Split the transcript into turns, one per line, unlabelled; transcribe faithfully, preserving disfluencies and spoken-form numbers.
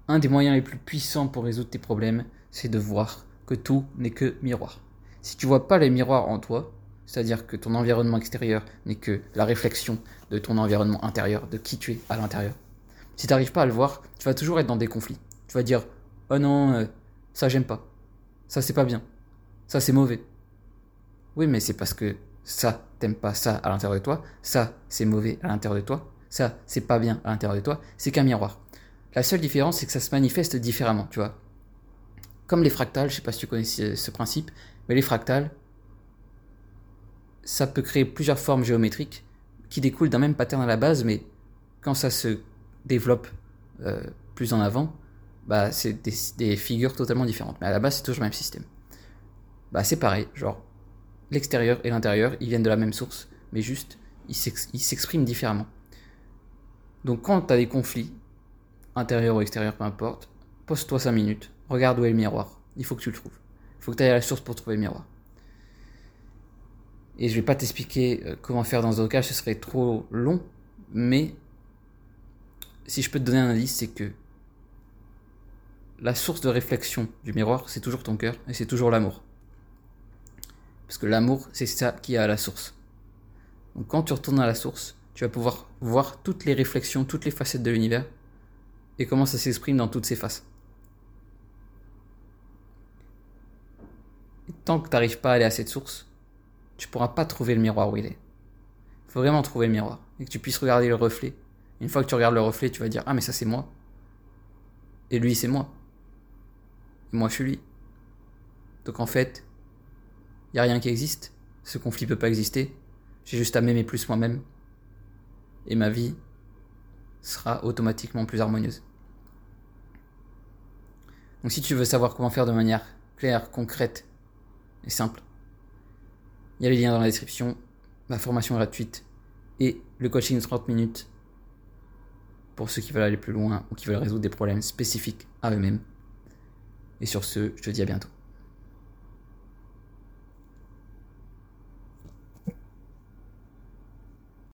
un des moyens les plus puissants pour résoudre tes problèmes, c'est de voir que tout n'est que miroir. Si tu vois pas les miroirs en toi, c'est-à-dire que ton environnement extérieur n'est que la réflexion de ton environnement intérieur, de qui tu es à l'intérieur. Si tu n'arrives pas à le voir, tu vas toujours être dans des conflits. Tu vas dire « Oh non, euh, ça j'aime pas. Ça c'est pas bien. Ça c'est mauvais. » Oui, mais c'est parce que ça, t'aimes pas ça à l'intérieur de toi. Ça, c'est mauvais à l'intérieur de toi. Ça, c'est pas bien à l'intérieur de toi. C'est qu'un miroir. La seule différence, c'est que ça se manifeste différemment, tu vois. Comme les fractales, je sais pas si tu connais ce principe, mais les fractales, ça peut créer plusieurs formes géométriques qui découlent d'un même pattern à la base, mais quand ça se développe euh, plus en avant, bah, c'est des, des figures totalement différentes. Mais à la base, c'est toujours le même système. Bah, c'est pareil, genre, l'extérieur et l'intérieur, ils viennent de la même source, mais juste, ils s'expriment différemment. Donc quand tu as des conflits, intérieur ou extérieur, peu importe, pose-toi cinq minutes, regarde où est le miroir. Il faut que tu le trouves. Il faut que tu ailles à la source pour trouver le miroir. Et je vais pas t'expliquer comment faire dans ce cas, ce serait trop long, mais si je peux te donner un indice, c'est que la source de réflexion du miroir, c'est toujours ton cœur et c'est toujours l'amour. Parce que l'amour, c'est ça qui est à la source. Donc quand tu retournes à la source, tu vas pouvoir voir toutes les réflexions, toutes les facettes de l'univers et comment ça s'exprime dans toutes ses faces. Et tant que tu n'arrives pas à aller à cette source, tu ne pourras pas trouver le miroir où il est. Il faut vraiment trouver le miroir et que tu puisses regarder le reflet. Une fois que tu regardes le reflet, tu vas dire « Ah mais ça c'est moi. Et lui c'est moi. Et moi je suis lui. » Donc en fait, il n'y a rien qui existe. Ce conflit ne peut pas exister. J'ai juste à m'aimer plus moi-même. Et ma vie sera automatiquement plus harmonieuse. Donc si tu veux savoir comment faire de manière claire, concrète et simple, il y a les liens dans la description, ma formation gratuite et le coaching de trente minutes pour ceux qui veulent aller plus loin ou qui veulent résoudre des problèmes spécifiques à eux-mêmes. Et sur ce, je te dis à bientôt.